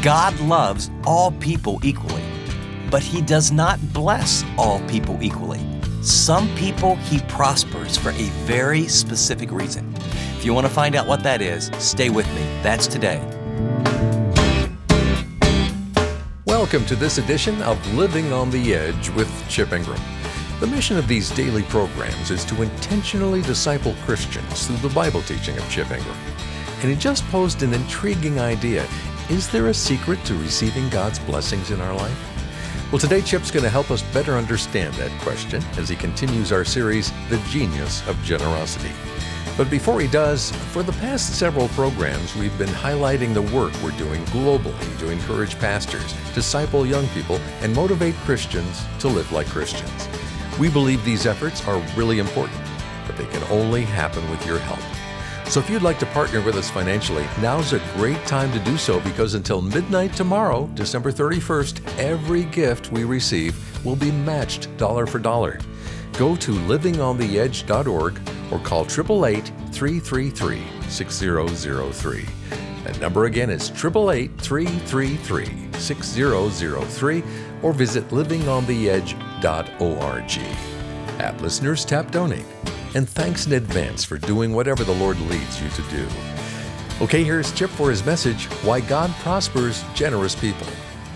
God loves all people equally, but He does not bless all people equally. Some people He prospers for a very specific reason. If you want to find out what that is, stay with me. That's today. Welcome to this edition of Living on the Edge with Chip Ingram. The mission of these daily programs is to intentionally disciple Christians through the Bible teaching of Chip Ingram. And he just posed an intriguing idea. Is there a secret to receiving God's blessings in our life? Well, today Chip's going to help us better understand that question as he continues our series, The Genius of Generosity. But before he does, for the past several programs, we've been highlighting the work we're doing globally to encourage pastors, disciple young people, and motivate Christians to live like Christians. We believe these efforts are really important, but they can only happen with your help. So if you'd like to partner with us financially, now's a great time to do so, because until midnight tomorrow, December 31st, every gift we receive will be matched dollar for dollar. Go to livingontheedge.org or call 888-333-6003. That number again is 888-333-6003, or visit livingontheedge.org. App listeners, tap donate. And thanks in advance for doing whatever the Lord leads you to do. Okay, here's Chip for his message, Why God Prospers Generous People.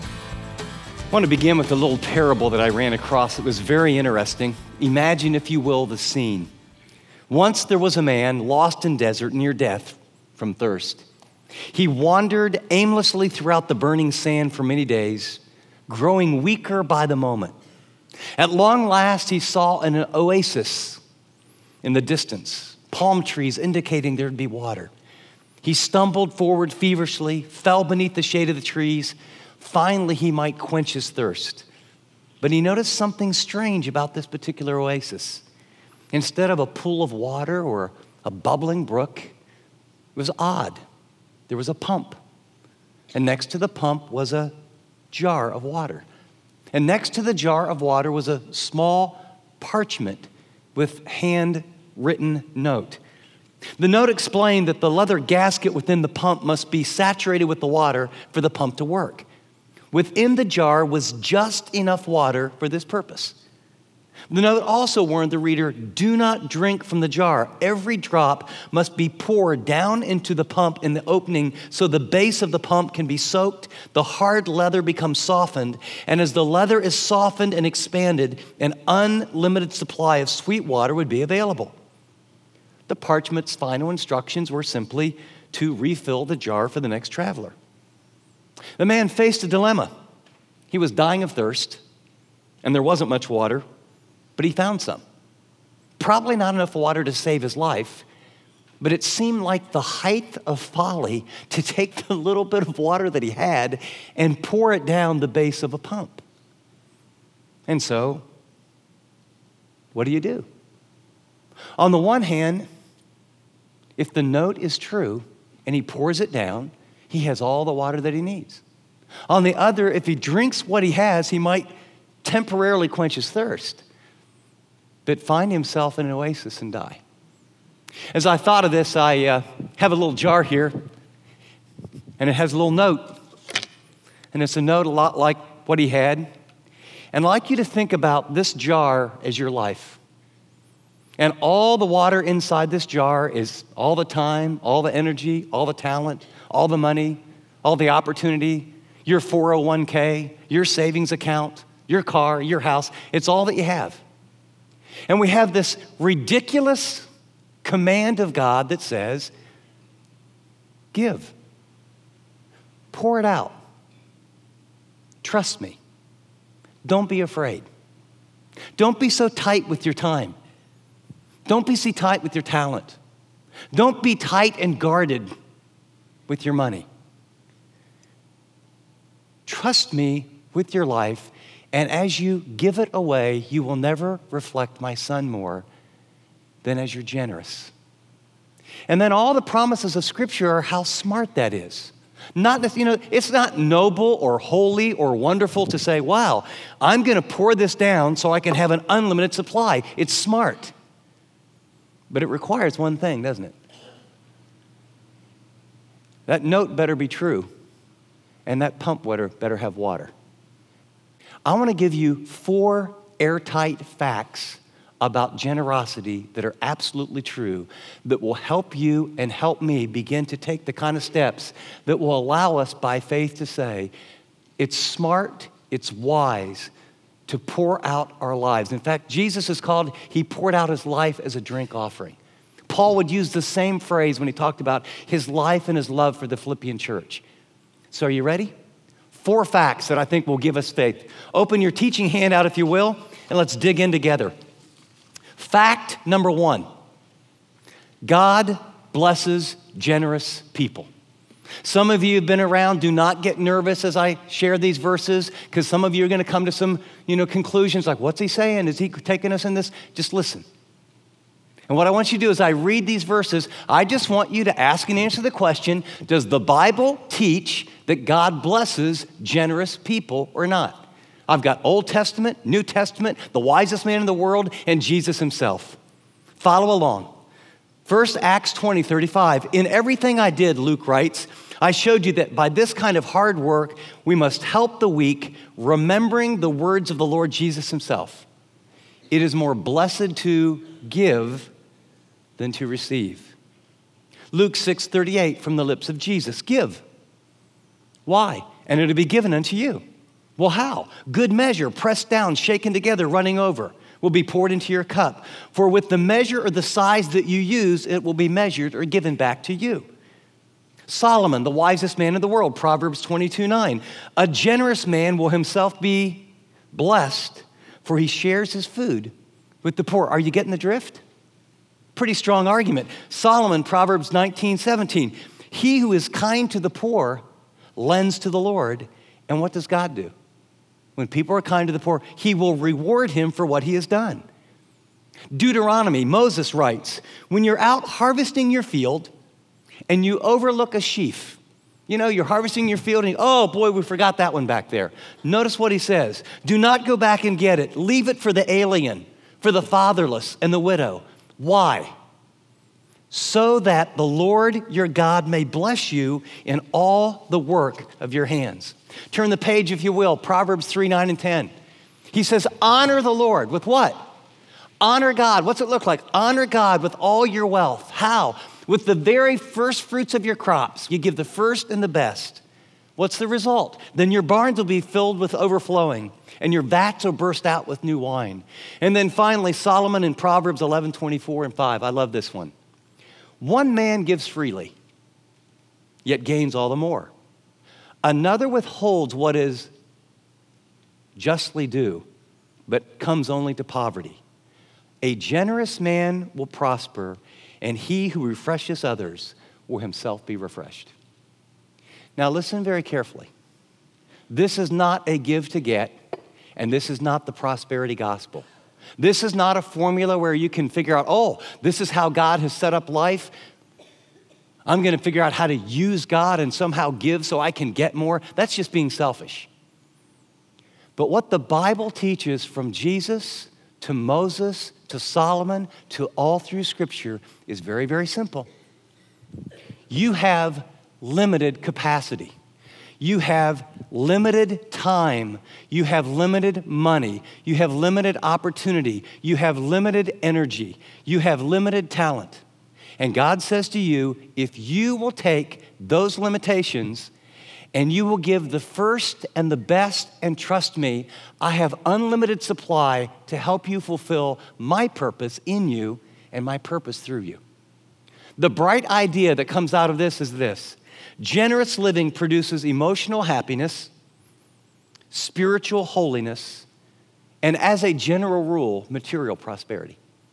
I want to begin with a little parable that I ran across. It was very interesting. Imagine, if you will, the scene. Once there was a man lost in desert near death from thirst. He wandered aimlessly throughout the burning sand for many days, growing weaker by the moment. At long last, he saw an oasis in the distance, palm trees indicating there'd be water. He stumbled forward feverishly, fell beneath the shade of the trees. Finally, he might quench his thirst. But he noticed something strange about this particular oasis. Instead of a pool of water or a bubbling brook, it was odd. There was a pump. And next to the pump was a jar of water. And next to the jar of water was a small parchment with handwritten note. The note explained that the leather gasket within the pump must be saturated with the water for the pump to work. Within the jar was just enough water for this purpose. The note also warned the reader, do not drink from the jar. Every drop must be poured down into the pump in the opening so the base of the pump can be soaked, the hard leather becomes softened, and as the leather is softened and expanded, an unlimited supply of sweet water would be available. The parchment's final instructions were simply to refill the jar for the next traveler. The man faced a dilemma. He was dying of thirst, and there wasn't much water, but he found some. Probably not enough water to save his life, but it seemed like the height of folly to take the little bit of water that he had and pour it down the base of a pump. And so, what do you do? On the one hand, if the note is true and he pours it down, he has all the water that he needs. On the other, if he drinks what he has, he might temporarily quench his thirst, but find himself in an oasis and die. As I thought of this, I have a little jar here, and it has a little note. And it's a note a lot like what he had. And I'd like you to think about this jar as your life. And all the water inside this jar is all the time, all the energy, all the talent, all the money, all the opportunity, your 401k, your savings account, your car, your house. It's all that you have. And we have this ridiculous command of God that says, give. Pour it out. Trust me. Don't be afraid. Don't be so tight with your time. Don't be so tight with your talent. Don't be tight and guarded with your money. Trust me with your life, and as you give it away, you will never reflect my Son more than as you're generous. And then all the promises of Scripture are how smart that is. Not that, it's not noble or holy or wonderful to say, wow, I'm going to pour this down so I can have an unlimited supply. It's smart. But it requires one thing, doesn't it? That note better be true. and that pump better have water. I want to give you 4 airtight facts about generosity that are absolutely true, that will help you and help me begin to take the kind of steps that will allow us by faith to say, it's smart, it's wise to pour out our lives. In fact, Jesus is called, he poured out his life as a drink offering. Paul would use the same phrase when he talked about his life and his love for the Philippian church. So are you ready? 4 facts that I think will give us faith. Open your teaching handout, if you will, and let's dig in together. Fact number 1, God blesses generous people. Some of you have been around. Do not get nervous as I share these verses, because some of you are going to come to some, conclusions like, what's he saying? Is he taking us in this? Just listen. And what I want you to do is I read these verses, I just want you to ask and answer the question, does the Bible teach that God blesses generous people or not? I've got Old Testament, New Testament, the wisest man in the world, and Jesus himself. Follow along. First, Acts 20:35. In everything I did, Luke writes, I showed you that by this kind of hard work, we must help the weak, remembering the words of the Lord Jesus himself. It is more blessed to give than to receive. Luke 6:38 from the lips of Jesus. Give. Why? And it'll be given unto you. Well, how? Good measure, pressed down, shaken together, running over, will be poured into your cup. For with the measure or the size that you use, it will be measured or given back to you. Solomon, the wisest man in the world, Proverbs 22:9. A generous man will himself be blessed, for he shares his food with the poor. Are you getting the drift? Pretty strong argument. Solomon, Proverbs 19:17. He who is kind to the poor lends to the Lord. And what does God do? When people are kind to the poor, he will reward him for what he has done. Deuteronomy, Moses writes, when you're out harvesting your field and you overlook a sheaf, you're harvesting your field and oh boy, we forgot that one back there. Notice what he says. Do not go back and get it. Leave it for the alien, for the fatherless and the widow. Why? So that the Lord your God may bless you in all the work of your hands. Turn the page, if you will, Proverbs 3:9 and 10. He says, honor the Lord with what? Honor God. What's it look like? Honor God with all your wealth. How? With the very first fruits of your crops. You give the first and the best. What's the result? Then your barns will be filled with overflowing, and your vats will burst out with new wine. And then finally, Solomon in Proverbs 11:24 and 5. I love this one. One man gives freely, yet gains all the more. Another withholds what is justly due, but comes only to poverty. A generous man will prosper, and he who refreshes others will himself be refreshed. Now listen very carefully. This is not a give to get, and this is not the prosperity gospel. This is not a formula where you can figure out, oh, this is how God has set up life. I'm going to figure out how to use God and somehow give so I can get more. That's just being selfish. But what the Bible teaches from Jesus to Moses to Solomon to all through Scripture is very, very simple. You have limited capacity. You have limited time. You have limited money. You have limited opportunity. You have limited energy. You have limited talent. And God says to you, if you will take those limitations and you will give the first and the best, and trust me, I have unlimited supply to help you fulfill my purpose in you and my purpose through you. The bright idea that comes out of this is this. Generous living produces emotional happiness, spiritual holiness, and as a general rule, material prosperity.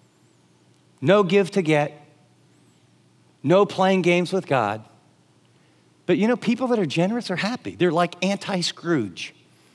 No give to get, no playing games with God. But people that are generous are happy. They're like anti-Scrooge.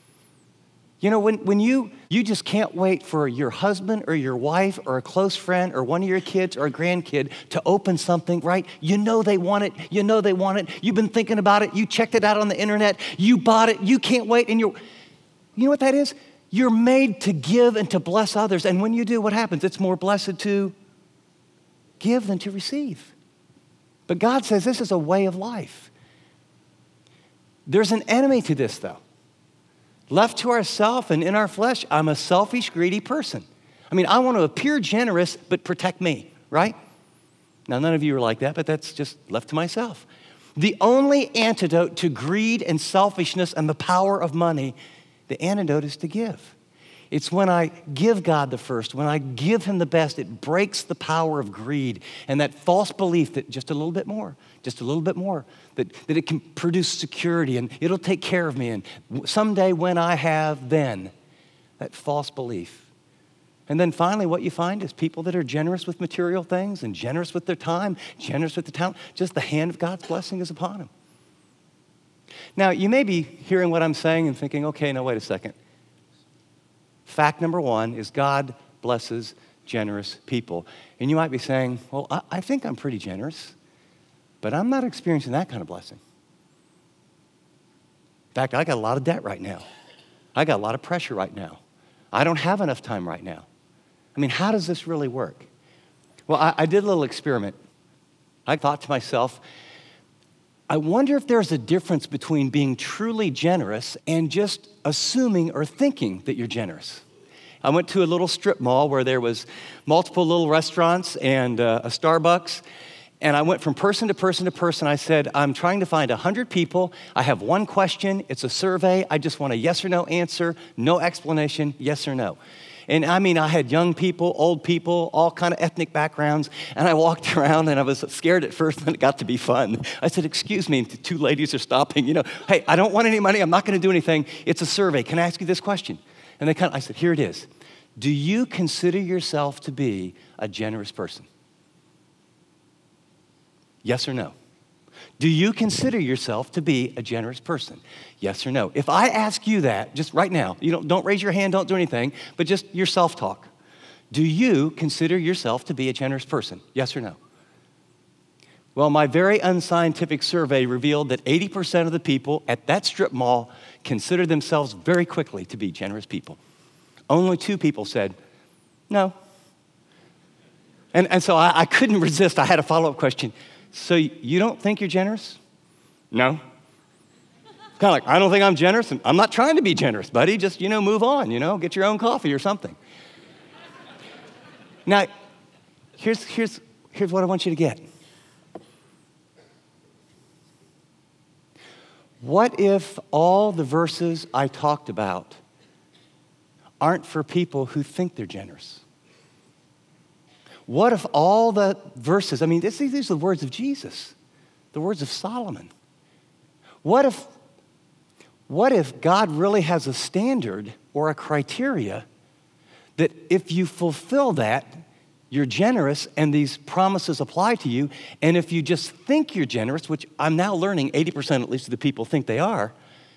When you just can't wait for your husband or your wife or a close friend or one of your kids or a grandkid to open something, right? They want it. They want it. You've been thinking about it. You checked it out on the internet. You bought it. You can't wait. And you know what that is? You're made to give and to bless others. And when you do, what happens? It's more blessed to give than to receive. But God says this is a way of life. There's an enemy to this, though. Left to ourselves and in our flesh, I'm a selfish, greedy person. I mean, I want to appear generous, but protect me, right? Now, none of you are like that, but that's just left to myself. The only antidote to greed and selfishness and the power of money, the antidote is to give. It's when I give God the first, when I give him the best, it breaks the power of greed and that false belief that just a little bit more, that it can produce security and it'll take care of me. And someday when I have, then, that false belief. And then finally, what you find is people that are generous with material things and generous with their time, generous with the talent, just the hand of God's blessing is upon them. Now, you may be hearing what I'm saying and thinking, okay, now wait a second. Fact number one is God blesses generous people. And you might be saying, well, I think I'm pretty generous, but I'm not experiencing that kind of blessing. In fact, I got a lot of debt right now. I got a lot of pressure right now. I don't have enough time right now. I mean, how does this really work? Well, I did a little experiment. I thought to myself, I wonder if there's a difference between being truly generous and just assuming or thinking that you're generous. I went to a little strip mall where there was multiple little restaurants and a Starbucks, and I went from person to person to person. I said, I'm trying to find 100 people. I have one question. It's a survey. I just want a yes or no answer, no explanation, yes or no. And I mean, I had young people, old people, all kind of ethnic backgrounds, and I walked around and I was scared at first, and it got to be fun. I said, excuse me, and the two ladies are stopping, hey, I don't want any money, I'm not gonna do anything, it's a survey, can I ask you this question? And I said, here it is. Do you consider yourself to be a generous person? Yes or no? Do you consider yourself to be a generous person? Yes or no? If I ask you that, just right now, don't raise your hand, don't do anything, but just your self-talk. Do you consider yourself to be a generous person? Yes or no? Well, my very unscientific survey revealed that 80% of the people at that strip mall consider themselves very quickly to be generous people. Only 2 people said, no. And so I couldn't resist. I had a follow-up question. So you don't think you're generous? No. Kind of like, I don't think I'm generous, and I'm not trying to be generous, buddy. Just, move on, get your own coffee or something. Now, here's what I want you to get. What if all the verses I talked about aren't for people who think they're generous? What if all the verses, these are the words of Jesus, the words of Solomon. What if God really has a standard or a criteria that if you fulfill that, you're generous and these promises apply to you, and if you just think you're generous, which I'm now learning 80% at least of the people think they are,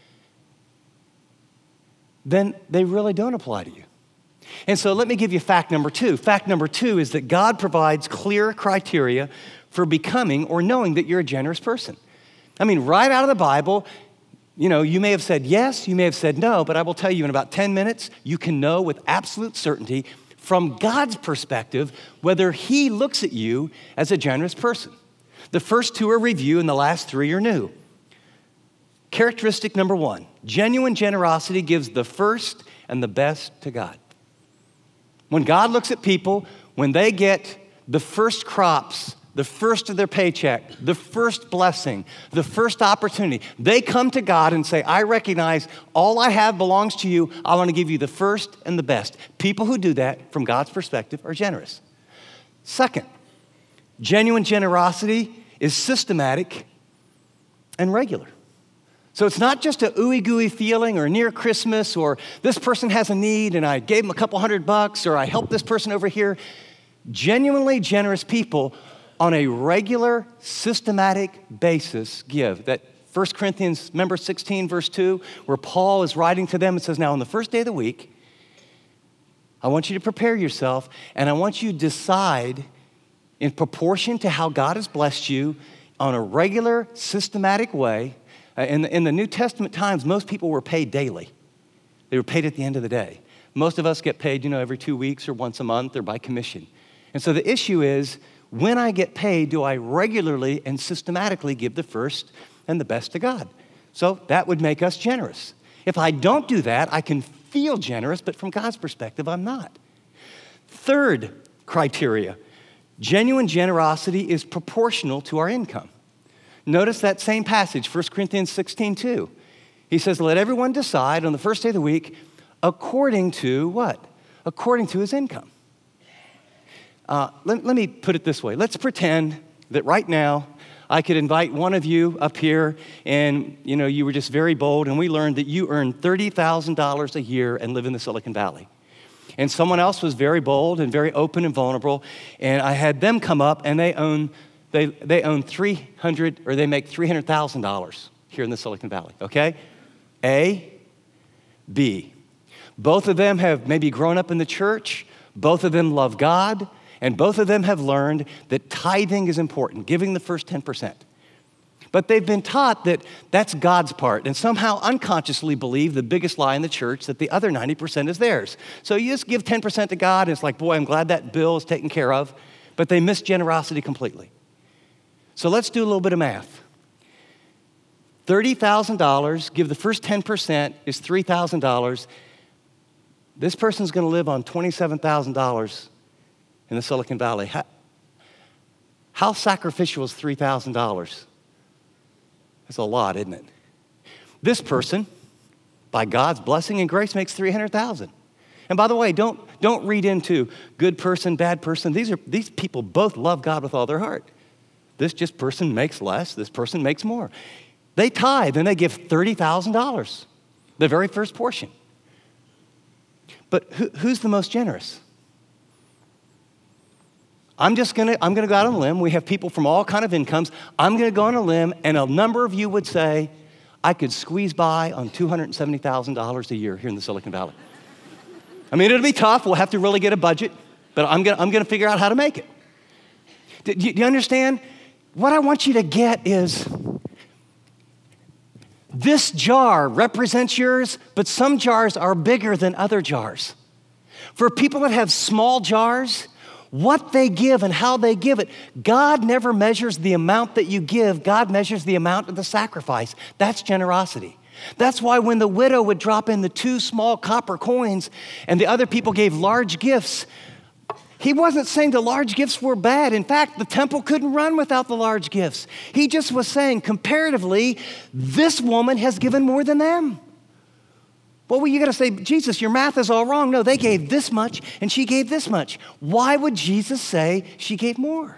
then they really don't apply to you. And so let me give you fact number 2. Fact number 2 is that God provides clear criteria for becoming or knowing that you're a generous person. Right out of the Bible, you may have said yes, you may have said no, but I will tell you in about 10 minutes, you can know with absolute certainty from God's perspective whether he looks at you as a generous person. The first 2 are review and the last 3 are new. Characteristic number 1, genuine generosity gives the first and the best to God. When God looks at people, when they get the first crops, the first of their paycheck, the first blessing, the first opportunity, they come to God and say, I recognize all I have belongs to you. I want to give you the first and the best. People who do that, from God's perspective, are generous. Second, genuine generosity is systematic and regular. So it's not just a ooey-gooey feeling or near Christmas or this person has a need and I gave them a couple $100 or I helped this person over here. Genuinely generous people on a regular, systematic basis give. That 1 Corinthians, remember 16, verse 2, where Paul is writing to them and says, now on the first day of the week, I want you to prepare yourself and I want you to decide in proportion to how God has blessed you on a regular, systematic way. In the New Testament times, most people were paid daily. They were paid at the end of the day. Most of us get paid, every 2 weeks or once a month or by commission. And so the issue is, when I get paid, do I regularly and systematically give the first and the best to God? So that would make us generous. If I don't do that, I can feel generous, but from God's perspective, I'm not. Third criteria, genuine generosity is proportional to our income. Notice that same passage, 1 Corinthians 16:2. He says, let everyone decide on the first day of the week according to what? According to his income. Let me put it this way. Let's pretend that right now I could invite one of you up here and you were just very bold and we learned that you earn $30,000 a year and live in the Silicon Valley. And someone else was very bold and very open and vulnerable, and I had them come up and they own $300, or they make $300,000 here in the Silicon Valley, okay? A, B. Both of them have maybe grown up in the church, both of them love God, and both of them have learned that tithing is important, giving the first 10%. But they've been taught that that's God's part, and somehow unconsciously believe the biggest lie in the church, that the other 90% is theirs. So you just give 10% to God, and it's like, boy, I'm glad that bill is taken care of, but they miss generosity completely. So let's do a little bit of math. $30,000, give the first 10% is $3,000. This person's going to live on $27,000 in the Silicon Valley. How sacrificial is $3,000? That's a lot, isn't it? This person, by God's blessing and grace, makes $300,000. And by the way, don't read into good person, bad person. These people both love God with all their heart. This just person makes less, this person makes more. They tithe and they give $30,000, the very first portion. But who's the most generous? I'm gonna go out on a limb. We have people from all kind of incomes. I'm gonna go on a limb, and a number of you would say, I could squeeze by on $270,000 a year here in the Silicon Valley. I mean, it'll be tough. We'll have to really get a budget, but I'm gonna figure out how to make it. Do you understand? What I want you to get is, this jar represents yours, but some jars are bigger than other jars. For people that have small jars, what they give and how they give it, God never measures the amount that you give. God measures the amount of the sacrifice. That's generosity. That's why when the widow would drop in the 2 small copper coins and the other people gave large gifts, he wasn't saying the large gifts were bad. In fact, the temple couldn't run without the large gifts. He just was saying, comparatively, this woman has given more than them. Well, you got to say, Jesus, your math is all wrong. No, they gave this much and she gave this much. Why would Jesus say she gave more?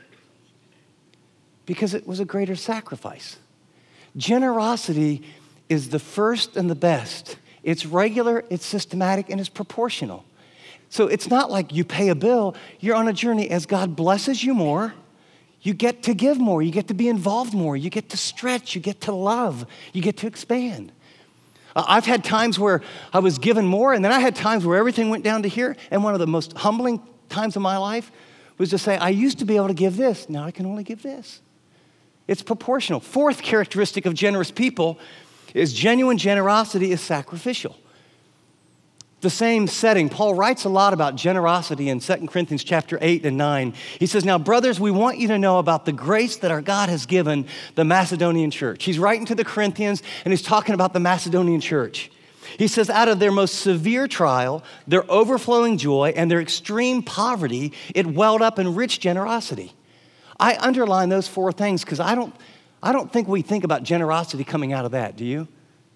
Because it was a greater sacrifice. Generosity is the first and the best. It's regular, it's systematic, and it's proportional. So it's not like you pay a bill. You're on a journey. As God blesses you more, you get to give more. You get to be involved more. You get to stretch. You get to love. You get to expand. I've had times where I was given more, and then I had times where everything went down to here. And one of the most humbling times of my life was to say, I used to be able to give this. Now I can only give this. It's proportional. Fourth characteristic of generous people is genuine generosity is sacrificial. The same setting, Paul writes a lot about generosity in 2 Corinthians chapter 8 and 9. He says, now, brothers, we want you to know about the grace that our God has given the Macedonian church. He's writing to the Corinthians, and he's talking about the Macedonian church. He says, out of their most severe trial, their overflowing joy, and their extreme poverty, it welled up in rich generosity. I underline those 4 things because I don't think we think about generosity coming out of that, do you?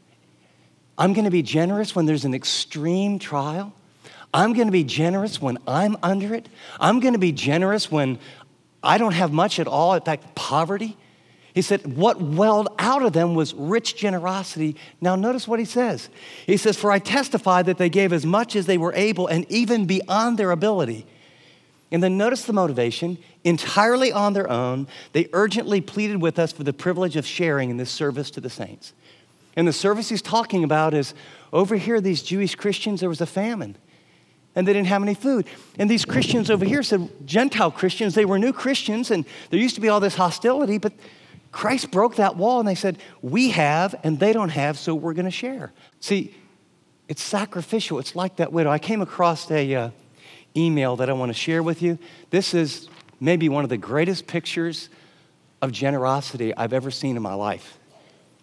I'm going to be generous when there's an extreme trial. I'm going to be generous when I'm under it. I'm going to be generous when I don't have much at all, in fact, poverty. He said, what welled out of them was rich generosity. Now notice what he says. He says, for I testify that they gave as much as they were able and even beyond their ability. And then notice the motivation. Entirely on their own, they urgently pleaded with us for the privilege of sharing in this service to the saints. And the service he's talking about is, over here, these Jewish Christians, there was a famine, and they didn't have any food. And these Christians over here said, Gentile Christians, they were new Christians, and there used to be all this hostility, but Christ broke that wall, and they said, we have, and they don't have, so we're going to share. See, it's sacrificial. It's like that widow. I came across a email that I want to share with you. This is maybe one of the greatest pictures of generosity I've ever seen in my life.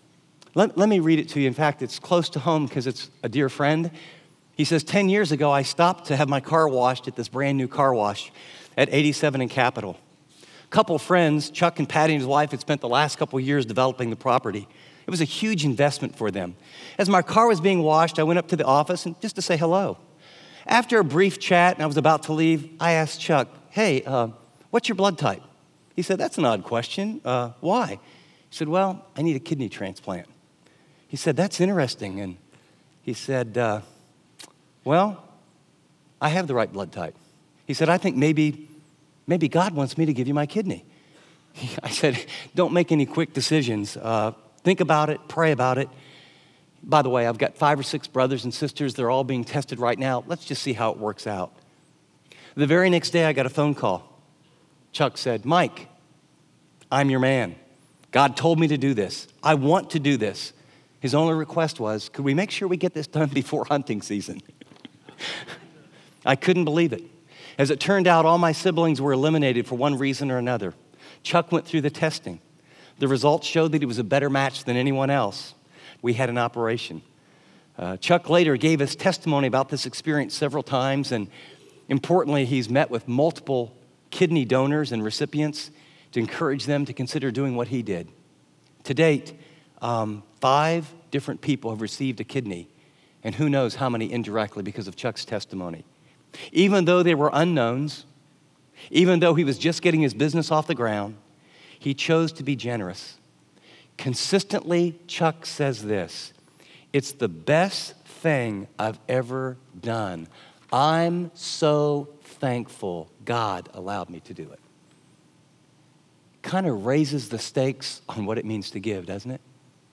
Let me read it to you. In fact, it's close to home because it's a dear friend. He says, 10 years ago, I stopped to have my car washed at this brand new car wash at 87 and Capitol. A couple of friends, Chuck and Patty and his wife, had spent the last couple of years developing the property. It was a huge investment for them. As my car was being washed, I went up to the office and just to say hello. After a brief chat and I was about to leave, I asked Chuck, hey, what's your blood type? He said, that's an odd question. Why? He said, well, I need a kidney transplant. He said, that's interesting. And he said, well, I have the right blood type. He said, I think maybe God wants me to give you my kidney. I said, don't make any quick decisions. Think about it, pray about it. By the way, I've got 5 or 6 brothers and sisters. They're all being tested right now. Let's just see how it works out. The very next day, I got a phone call. Chuck said, Mike, I'm your man. God told me to do this. I want to do this. His only request was, could we make sure we get this done before hunting season? I couldn't believe it. As it turned out, all my siblings were eliminated for one reason or another. Chuck went through the testing. The results showed that he was a better match than anyone else. We had an operation. Chuck later gave us testimony about this experience several times, and importantly, he's met with multiple kidney donors and recipients to encourage them to consider doing what he did. To date, 5 different people have received a kidney, and who knows how many indirectly because of Chuck's testimony. Even though they were unknowns, even though he was just getting his business off the ground, he chose to be generous. Consistently, Chuck says this, it's the best thing I've ever done. I'm so thankful God allowed me to do it. Kind of raises the stakes on what it means to give, doesn't it?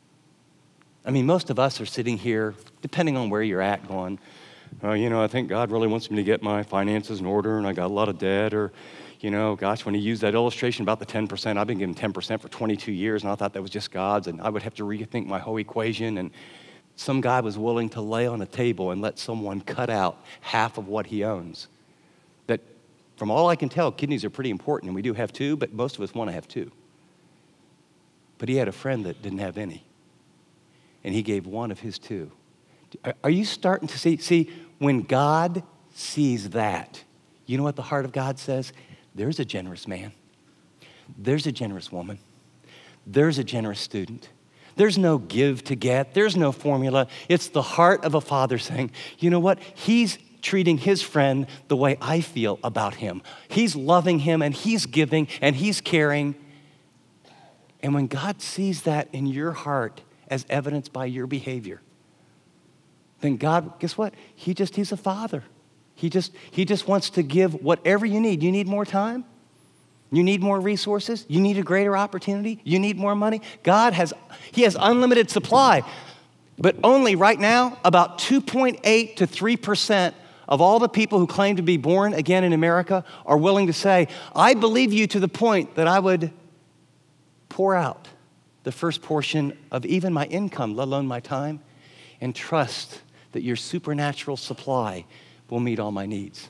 I mean, most of us are sitting here, depending on where you're at, going, I think God really wants me to get my finances in order and I got a lot of debt, or, when he used that illustration about the 10%, I've been giving 10% for 22 years and I thought that was just God's and I would have to rethink my whole equation, and some guy was willing to lay on a table and let someone cut out half of what he owns. That, from all I can tell, kidneys are pretty important, and we do have 2, but most of us want to have 2. But he had a friend that didn't have any, and he gave one of his 2. Are you starting to see, when God sees that, you know what the heart of God says? There's a generous man. There's a generous woman. There's a generous student. There's no give to get. There's no formula. It's the heart of a father saying, you know what? He's treating his friend the way I feel about him. He's loving him, and he's giving, and he's caring. And when God sees that in your heart as evidenced by your behavior, then God, guess what? He's a father. He just wants to give whatever you need. You need more time? You need more resources? You need a greater opportunity? You need more money? He has unlimited supply. But only right now, about 2.8 to 3% of all the people who claim to be born again in America are willing to say, I believe you to the point that I would pour out the first portion of even my income, let alone my time, and trust that your supernatural supply will meet all my needs.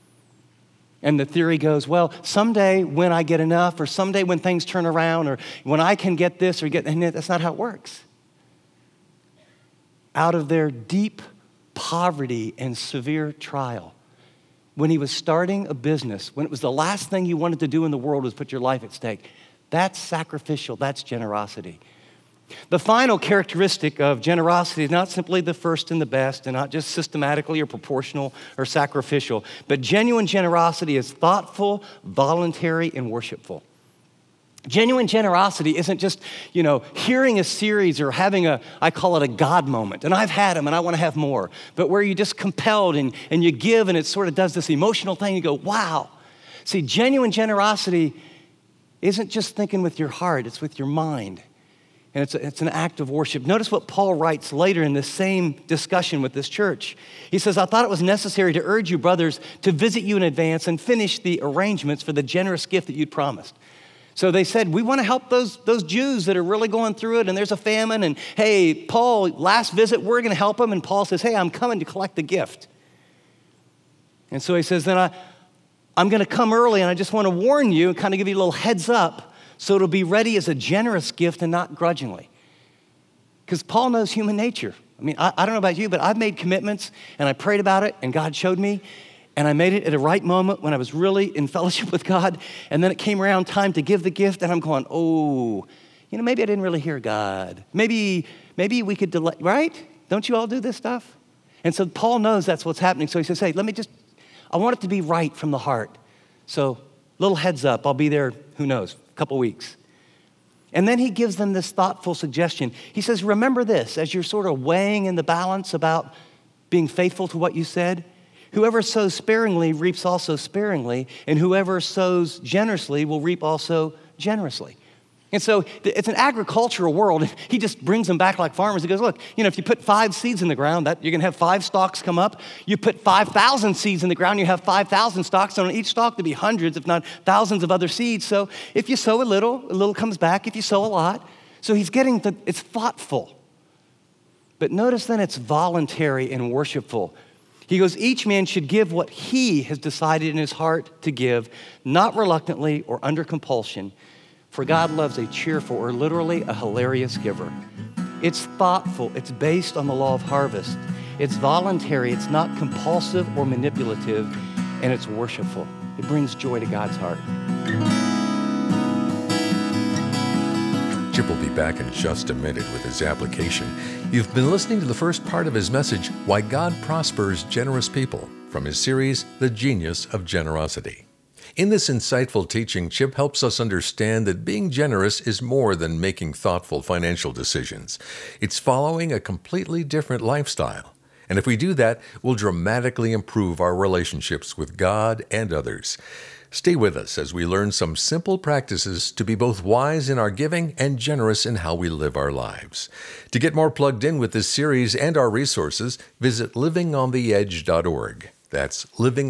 And the theory goes, well, someday when I get enough, or someday when things turn around, or when I can get this or get, and that's not how it works. Out of their deep poverty and severe trial, when he was starting a business, when it was the last thing you wanted to do in the world was put your life at stake, that's sacrificial, that's generosity. The final characteristic of generosity is not simply the first and the best, and not just systematically or proportional or sacrificial, but genuine generosity is thoughtful, voluntary, and worshipful. Genuine generosity isn't just, hearing a series or having I call it a God moment, and I've had them and I want to have more, but where you're just compelled and you give, and it sort of does this emotional thing, you go, wow. See, genuine generosity isn't just thinking with your heart, it's with your mind. And it's an act of worship. Notice what Paul writes later in this same discussion with this church. He says, I thought it was necessary to urge you, brothers, to visit you in advance and finish the arrangements for the generous gift that you'd promised. So they said, we want to help those Jews that are really going through it, and there's a famine, and hey, Paul, last visit, we're going to help them. And Paul says, hey, I'm coming to collect the gift. And so he says, then I'm going to come early, and I just want to warn you and kind of give you a little heads up, so it'll be ready as a generous gift and not grudgingly. Because Paul knows human nature. I mean, I don't know about you, but I've made commitments and I prayed about it and God showed me and I made it at a right moment when I was really in fellowship with God. And then it came around time to give the gift and I'm going, oh, maybe I didn't really hear God. Maybe we could delay, right? Don't you all do this stuff? And so Paul knows that's what's happening. So he says, hey, I want it to be right from the heart. So little heads up, I'll be there, who knows, a couple weeks. And then he gives them this thoughtful suggestion. He says, remember this, as you're sort of weighing in the balance about being faithful to what you said, whoever sows sparingly reaps also sparingly, and whoever sows generously will reap also generously. And so it's an agricultural world. He just brings them back like farmers. He goes, look, if you put 5 seeds in the ground, you're going to have 5 stalks come up. You put 5,000 seeds in the ground, you have 5,000 stalks. And on each stalk, there'll be hundreds, if not thousands of other seeds. So if you sow a little comes back. If you sow a lot. So he's it's thoughtful. But notice then it's voluntary and worshipful. He goes, each man should give what he has decided in his heart to give, not reluctantly or under compulsion. For God loves a cheerful, or literally a hilarious giver. It's thoughtful. It's based on the law of harvest. It's voluntary. It's not compulsive or manipulative. And it's worshipful. It brings joy to God's heart. Chip will be back in just a minute with his application. You've been listening to the first part of his message, Why God Prospers Generous People, from his series, The Genius of Generosity. In this insightful teaching, Chip helps us understand that being generous is more than making thoughtful financial decisions. It's following a completely different lifestyle. And if we do that, we'll dramatically improve our relationships with God and others. Stay with us as we learn some simple practices to be both wise in our giving and generous in how we live our lives. To get more plugged in with this series and our resources, visit livingontheedge.org. That's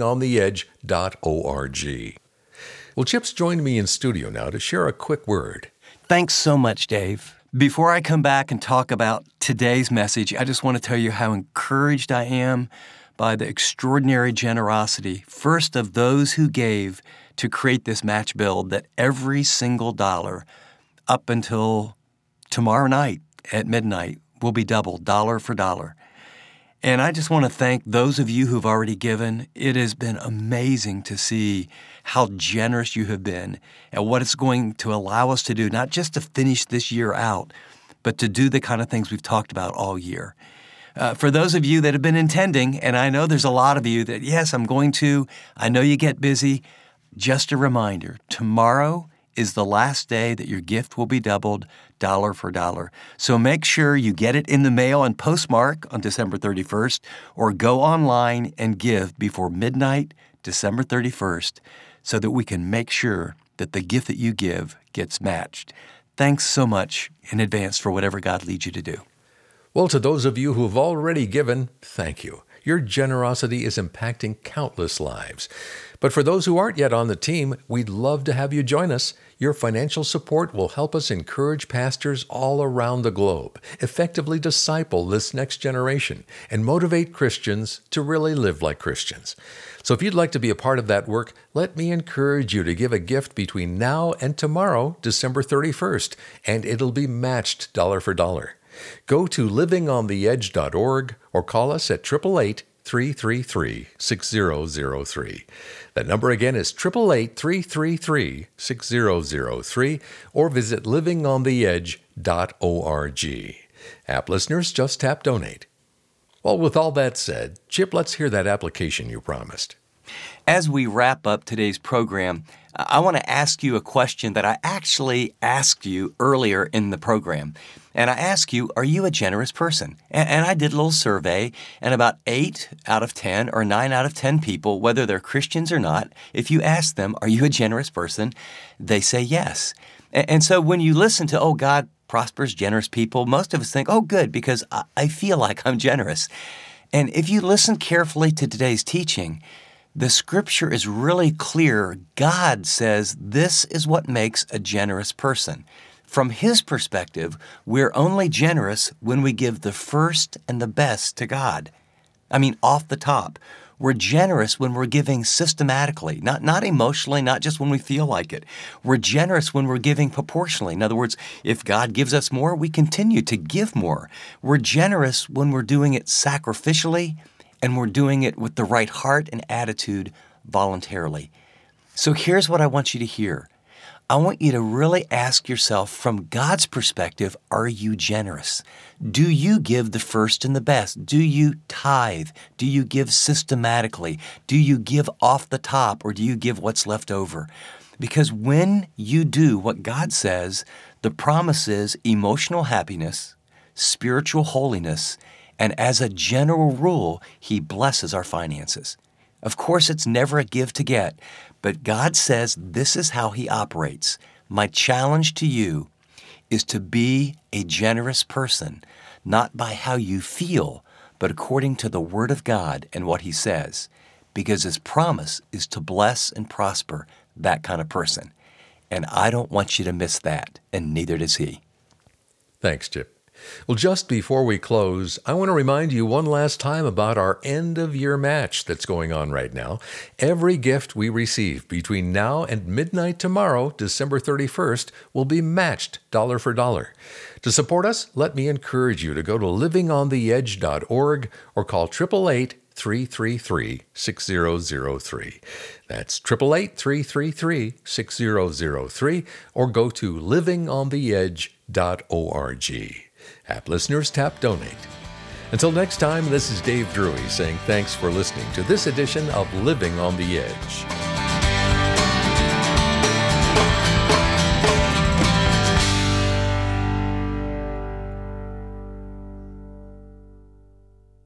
livingontheedge.org. Well, Chip's joined me in studio now to share a quick word. Thanks so much, Dave. Before I come back and talk about today's message, I just want to tell you how encouraged I am by the extraordinary generosity, first of those who gave to create this match build, that every single dollar up until tomorrow night at midnight will be doubled, dollar for dollar. And I just want to thank those of you who've already given. It has been amazing to see how generous you have been and what it's going to allow us to do, not just to finish this year out, but to do the kind of things we've talked about all year. For those of you that have been intending, and I know there's a lot of you that, yes, I'm going to, I know you get busy, just a reminder, tomorrow is the last day that your gift will be doubled dollar for dollar. So make sure you get it in the mail and postmark on December 31st, or go online and give before midnight, December 31st, so that we can make sure that the gift that you give gets matched. Thanks so much in advance for whatever God leads you to do. Well, to those of you who have already given, thank you. Your generosity is impacting countless lives. But for those who aren't yet on the team, we'd love to have you join us. Your financial support will help us encourage pastors all around the globe, effectively disciple this next generation, and motivate Christians to really live like Christians. So if you'd like to be a part of that work, let me encourage you to give a gift between now and tomorrow, December 31st, and it'll be matched dollar for dollar. Go to livingontheedge.org or call us at 888-333-6003. That number again is 888-333-6003, or visit livingontheedge.org. App listeners, just tap donate. Well, with all that said, Chip, let's hear that application you promised. As we wrap up today's program, I want to ask you a question that I actually asked you earlier in the program. And I asked you, are you a generous person? And I did a little survey, and about 8 out of 10 or 9 out of 10 people, whether they're Christians or not, if you ask them, are you a generous person? They say yes. And so when you listen to, oh, God prospers generous people, most of us think, oh, good, because I feel like I'm generous. And if you listen carefully to today's teaching, the scripture is really clear. God says this is what makes a generous person. From his perspective, we're only generous when we give the first and the best to God. I mean, off the top. We're generous when we're giving systematically, not emotionally, not just when we feel like it. We're generous when we're giving proportionally. In other words, if God gives us more, we continue to give more. We're generous when we're doing it sacrificially, and we're doing it with the right heart and attitude voluntarily. So here's what I want you to hear. I want you to really ask yourself, from God's perspective, are you generous? Do you give the first and the best? Do you tithe? Do you give systematically? Do you give off the top, or do you give what's left over? Because when you do what God says, the promise is emotional happiness, spiritual holiness, and as a general rule, He blesses our finances. Of course, it's never a give to get, but God says this is how He operates. My challenge to you is to be a generous person, not by how you feel, but according to the Word of God and what He says, because His promise is to bless and prosper that kind of person. And I don't want you to miss that, and neither does He. Thanks, Chip. Well, just before we close, I want to remind you one last time about our end-of-year match that's going on right now. Every gift we receive between now and midnight tomorrow, December 31st, will be matched dollar for dollar. To support us, let me encourage you to go to livingontheedge.org or call 888-333-6003. That's 888-333-6003, or go to livingontheedge.org. App listeners, tap donate. Until next time, this is Dave Drury saying thanks for listening to this edition of Living on the Edge.